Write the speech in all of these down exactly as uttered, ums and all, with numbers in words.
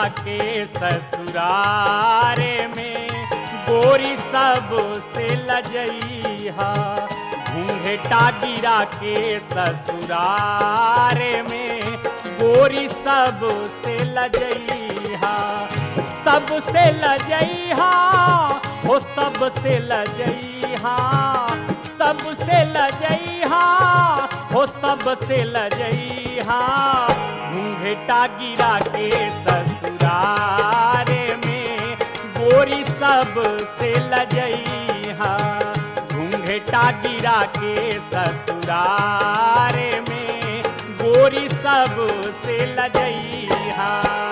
के ससुरारे में गोरी सब से लजइहा। घूंघटा गिरा के ससुरारे में गोरी सब से लजइहा। सब से लजइहा हो सब से लजइहा। सब से लजइहा हो सब से लजइहा। घूंघटा गिरा के ससुरारे में गोरी सब से लजइहा। घूंघटा गिरा के ससुरारे में गोरी सब से लजइहा।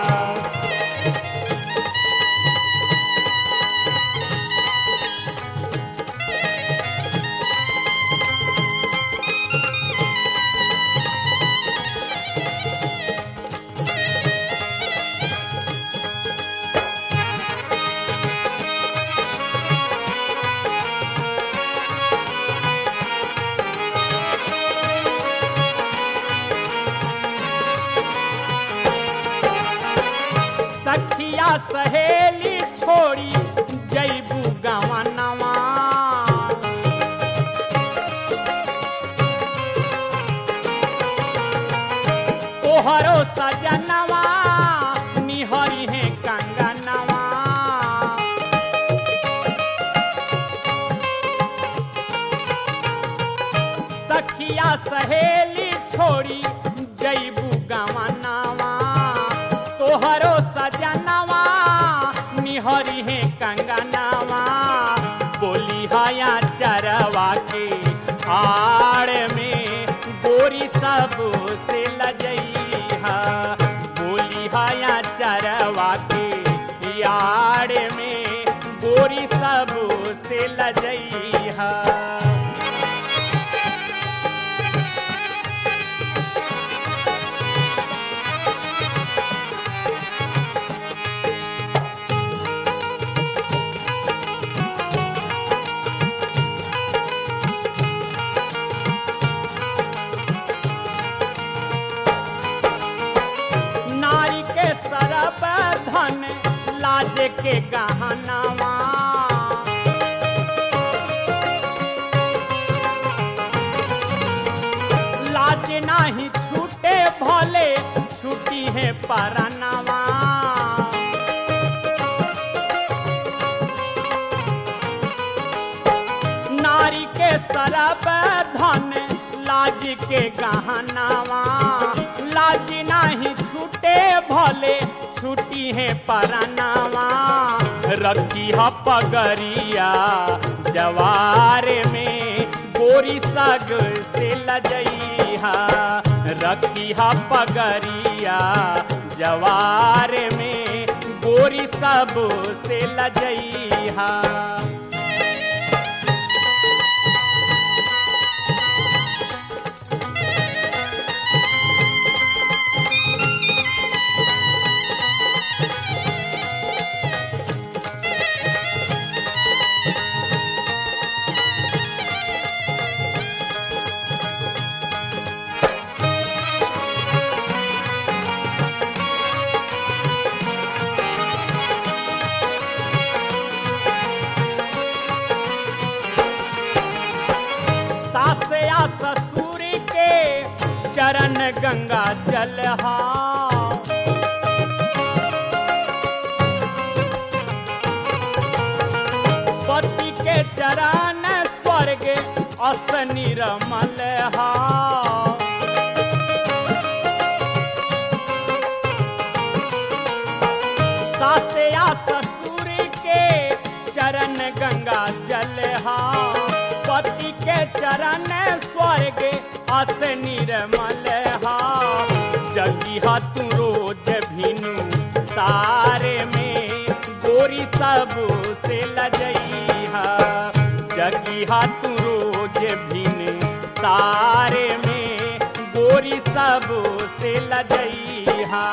सखिया सहेली छोड़ी जैबू गवनवा। तोहरो सजनवा निहरी है कंगनवा। सखिया सहेली छोड़ी जैबू गवनवा। तोहरो सजनवा निहरी है कंगनवा। बोली हया चरवा के आड़ में गोरी सब से लजइहा। बोली हया चरवा के आड़ में गोरी सब से लजइहा। धन लाज के गहनवा। लाज नाही छूटे भले छूटी है परनवा। नारी के सरब धन लाज के गहनवा। लाज नाही छूटे भले छुट्टी है परनवा। रखी ह पगरिया जवार में गोरी सग से लजइहा। रखी ह पगरिया जवार में गोरी सब से लजइहा। सासया ससुर के चरण गंगा जलहा। पति के चरण स्वर्ग अस निरमल हा। सासया ससुर के चरण गंगा जलहा। पति के चरण स्वर्ग अस निर्मल हा। जगिहा तू रोज भिनु सारे में गोरी सब से लजइहा। जगिहा तू रोज भिनु सारे में गोरी सब से लजइहा।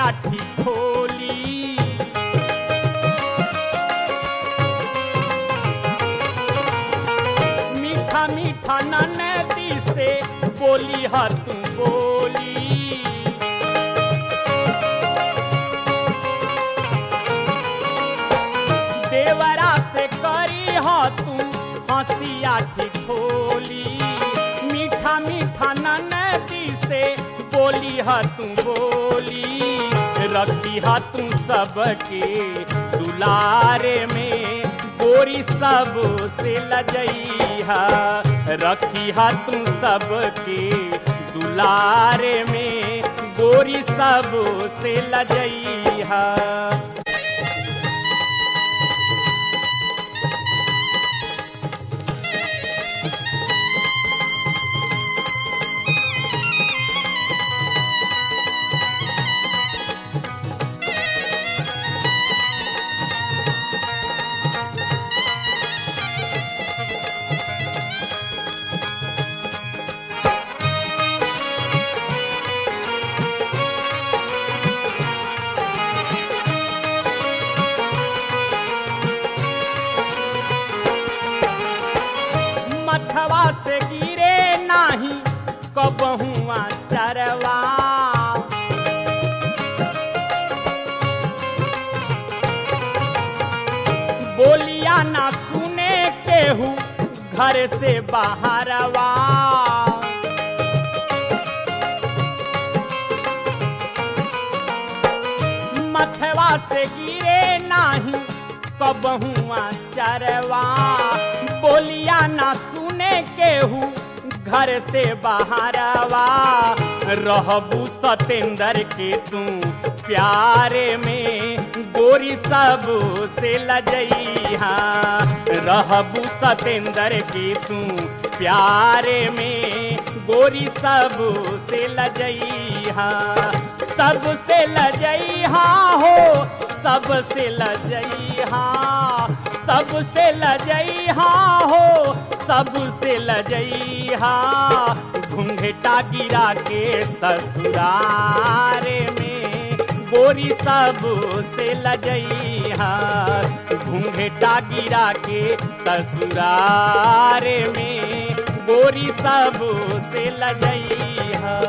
आठी खोली। मीठा मीठा ननदी से बोली हा तू बोली। देवरा से करी हा तू हंसी आठी खोली। मीठा मीठा ननदी से बोली हा तू बोली। रखी हा तू सबके दुलारे में गोरी सब से लजइहा। रखी हा तू सबके दुलारे में गोरी सब से लजइहा। मथवा से गिरे नाही कबहुआ चरवा। बोलिया ना सुने केहू घर से बाहरवा। मथवा से गिरे नाही कबहुआ चरवा। बोलिया ना सुने केहू घर से बाहरवा। रहबू सतेंद्र के तू प्यारे में गोरी सब से लजइहा। रहबू सतेंद्र के तू प्यारे में गोरी सब से लजइहा। सब से लजइहा हो सब से लजइहा। सब से लजइहा हो सब से लजइहा। घूंघटा गिरा के ससुरारे में गोरी सब से लजइहा। घूंघटा गिरा के ससुरारे में गोरी सब से लजइहा।